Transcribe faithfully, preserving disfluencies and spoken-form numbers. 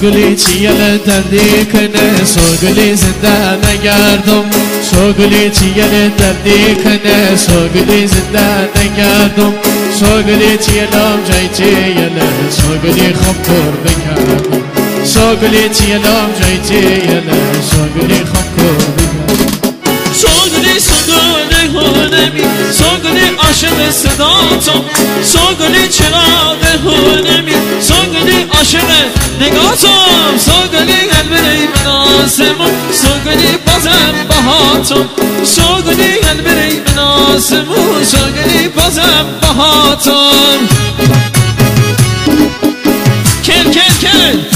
سوگلی چیل دردی کنه سوگلی زنده نگردم سوگلی چیل دردی کنه سوگلی زنده نگردم سوگلی چیلم جای چیل سوگلی خوب کر بکردم سوگلی چیلم جای چیل سوگلی خوب کر بکردم سوگلی سوگلی هونمی سوگلی عاشق صداتم سوگلی چراغ هونمی سوگلی عاشق نگاتم سوگلی قلبی من آسمون سوگلی بازم بهاتم سوگلی قلبی من آسمون سوگلی بازم بهاتم کل کل کل